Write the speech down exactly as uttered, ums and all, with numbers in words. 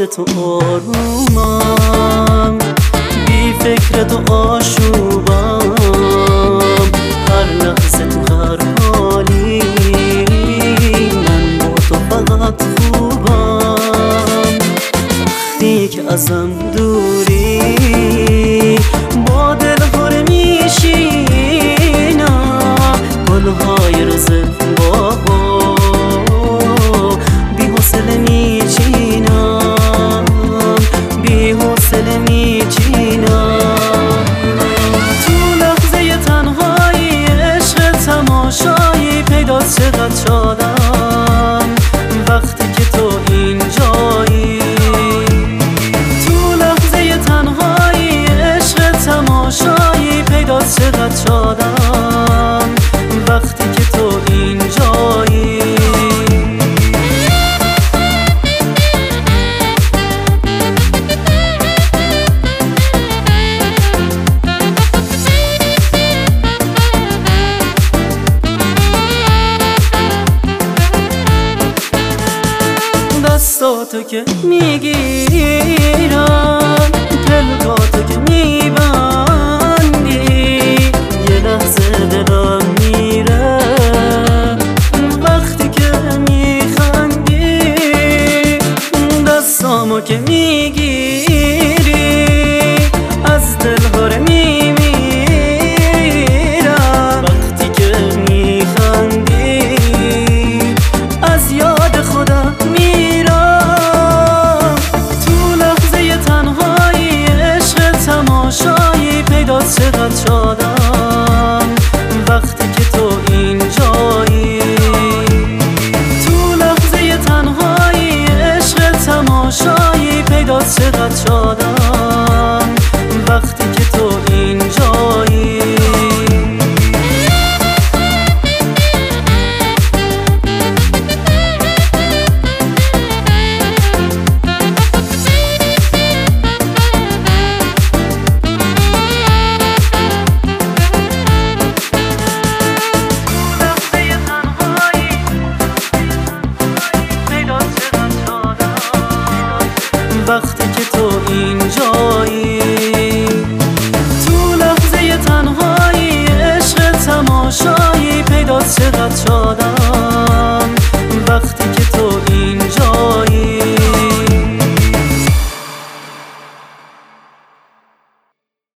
یاد تو آرومم، بی فکر تو آشوبم، هر لحظه تو هر حالی من با تو فقط خوبم. وقتی که ازم دوری با دل پر میشینم، گلهای روز بابا بی حوصله میچینم، بی حوصله میچینم. تو لحظه تنهایی عشق تماشایی پیدات چقدر شادم وقتی که تو اینجایی. تو لحظه تنهایی عشق تماشایی پیدات چقدر شادم وقتی که تو اینجایی. دستاتو که میگیرم